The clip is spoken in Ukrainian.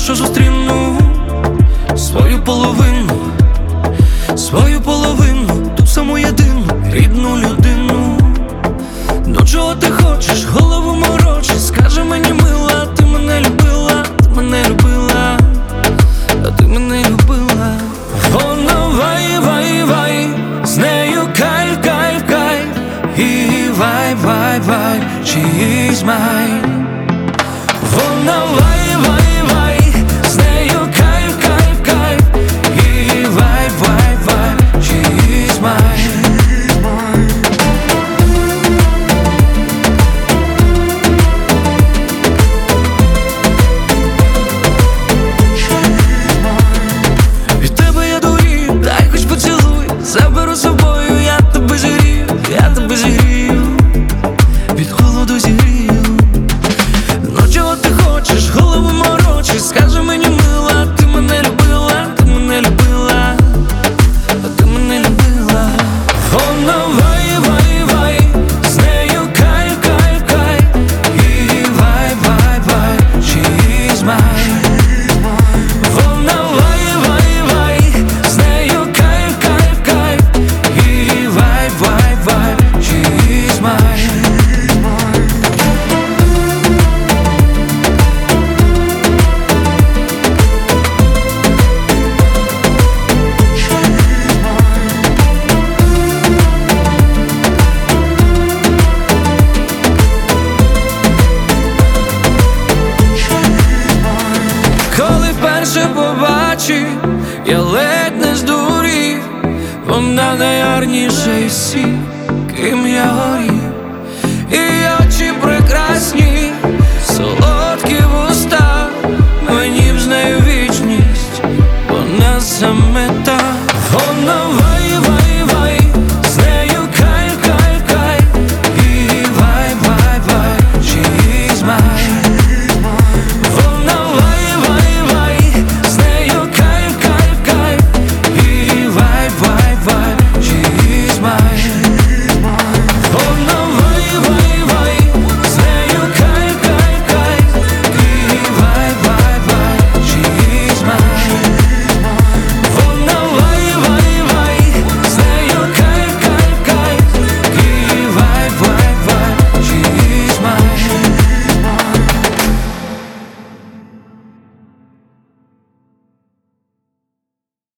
що зустріну свою половину, ту саму єдину рідну людину. Ну чого ти хочеш, голову морочиш? Скажи мені, мила, ти мене любила, ти мене любила, а ти мене любила. Вона вай, з нею кайф, і вай, she's mine. Вона вай, з нею кайф, і вай, she's mine. Від тебе я дурію, дай хоч поцілуй, заберу з собою, я тебе зігрію, від холоду зігрію. Ну чого ти хочеш, голову морочиш? Скажи мені, мила, ти мене любила, ти мене любила, а ти мене любила. Вона вай, з нею кайф, і вай, she's mine. Вона вай, з нею кайф, і вай, she's mine. Коли вперше побачив, я ледь не здурів. Вона найгарніша із всіх, ким я горів. І очі прекрасні, солодкі вуста, мені б з нею вічність, вона саме та. Вона